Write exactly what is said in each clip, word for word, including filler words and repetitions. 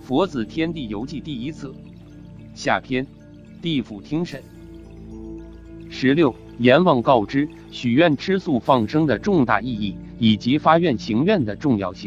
佛子天地游记第一册下篇，地府听审。十六，阎王告知许愿吃素放生的重大意义以及发愿行愿的重要性。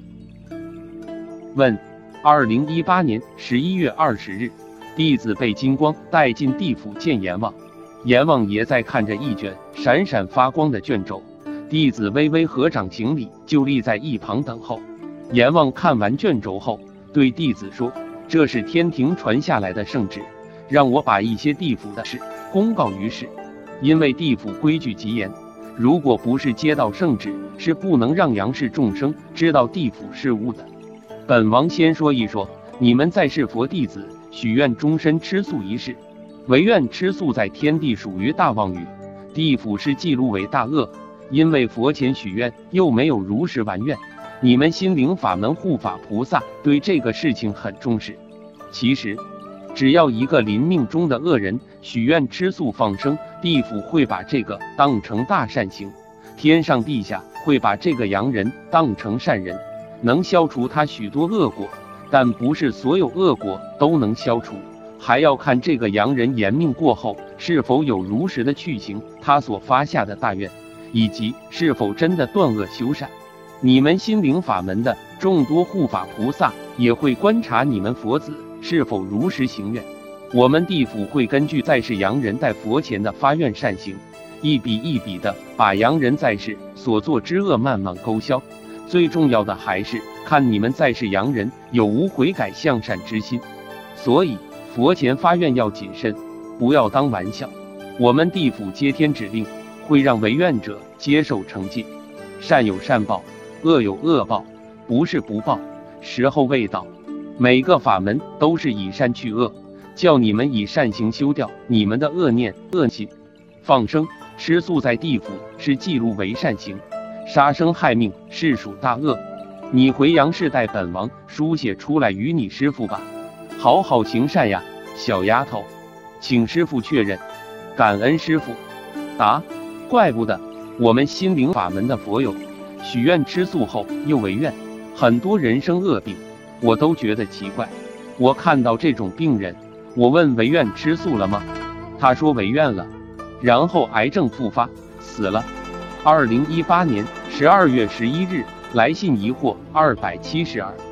问：二零一八年十一月二十日，弟子被金光带进地府见阎王，阎王爷在看着一卷闪闪发光的卷轴，弟子微微合掌行礼，就立在一旁等候。阎王看完卷轴后，对弟子说：“这是天庭传下来的圣旨，让我把一些地府的事公告于世。因为地府规矩极严，如果不是接到圣旨，是不能让阳世众生知道地府事务的。本王先说一说你们在世佛弟子许愿终身吃素一事。违愿吃素在天地属于大妄语，地府是记录为大恶。因为佛前许愿又没有如实完愿，你们心灵法门护法菩萨对这个事情很重视。其实只要一个临命中的恶人许愿吃素放生，地府会把这个当成大善行，天上地下会把这个阳人当成善人，能消除他许多恶果。但不是所有恶果都能消除，还要看这个阳人延命过后是否有如实的去行他所发下的大愿，以及是否真的断恶修善。你们心灵法门的众多护法菩萨也会观察你们佛子是否如实行愿。我们地府会根据在世阳人在佛前的发愿善行，一笔一笔的把阳人在世所做之恶慢慢勾销。最重要的还是看你们在世阳人有无悔改向善之心。所以佛前发愿要谨慎，不要当玩笑。我们地府接天指令，会让违愿者接受惩戒。善有善报，恶有恶报，不是不报，时候未到。每个法门都是以善去恶，叫你们以善行修掉你们的恶念恶心。放生吃素在地府是记录为善行，杀生害命是属大恶。你回阳世代本王书写出来与你师父吧，好好行善呀，小丫头。请师父确认。感恩师父。答：怪不得我们心灵法门的佛友许愿吃素后又违愿，很多人生恶病，我都觉得奇怪。我看到这种病人，我问违愿吃素了吗？他说违愿了，然后癌症复发死了。二零一八年十二月十一日，来信疑惑二百七十二。